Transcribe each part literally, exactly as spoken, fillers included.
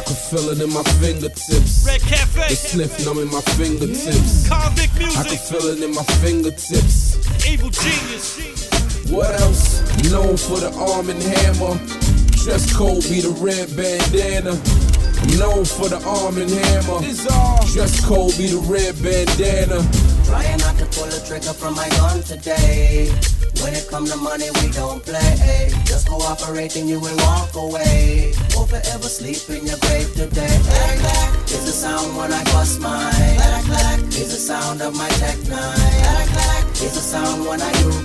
can feel it in my fingertips. Red Cafe. The sniff numb in my fingertips. Convict music. I can feel it in my fingertips. Evil genius. What else? Known for the arm and hammer. Dress code be the red bandana. I'm known for the arm and hammer. Dress code be the red bandana. Trying not to pull the trigger from my gun today. When it come to money, we don't play. Just cooperate and you will walk away. Or forever sleep in your grave today. It's the sound when I bust mine. It's the sound of my tech nine. It's the sound when I do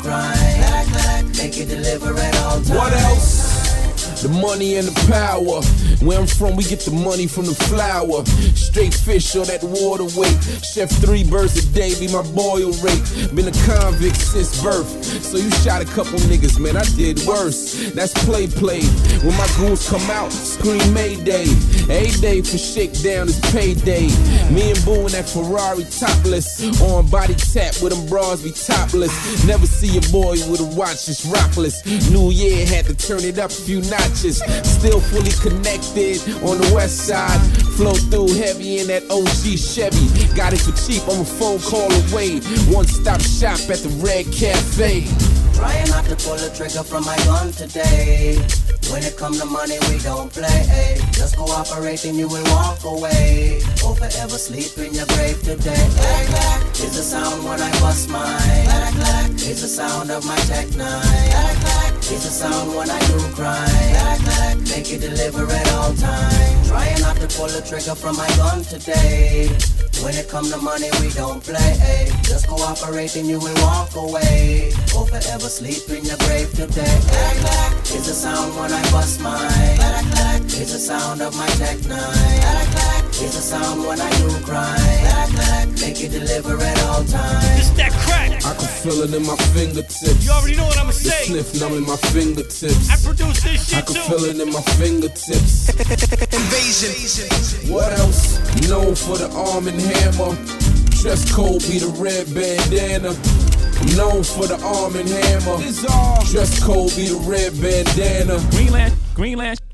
crime. Make it deliver at all times. What else? The money and the power. Where I'm from, we get the money from the flour. Straight fish or that water weight. Chef three birds a day be my boil rate. Been a convict since birth. So you shot a couple niggas, man, I did worse. That's play play. When my goons come out, scream Mayday. A-Day for shakedown is payday. Me and Boo in that Ferrari topless. On body tap with them bras be topless. Never see a boy with a watch that's rockless. New Year had to turn it up a few notches. Still fully connected on the west side. Flow through heavy in that O G Chevy. Got it for cheap, I'm a phone call away. One stop shop at the Red Cafe. Trying not to pull the trigger from my gun today. When it come to money, we don't play. Just cooperate and you will walk away. Or forever sleep in your grave today. It's the sound when I bust mine. It's the sound of my tech nine. It's the sound when I do crime. Make it deliver at all times. Trying not to pull the trigger from my gun today. When it come to money, we don't play. Just cooperate and you will walk away. Or forever sleep in your grave today. It's the sound when I bust mine. It's the sound of my tech nine. It's the sound when I do crime. Make it deliver at all times. It's that crack. I can feel it in my fingertips. You already know what I'ma The say. sniff numb in my fingertips. I produce this I shit can too. feel it in my fingertips. Invasion. What else? Known for the arm and hammer. Dress code be the red bandana. I'm known for the arm and hammer. Dress code be the red bandana. Greenland, Greenland.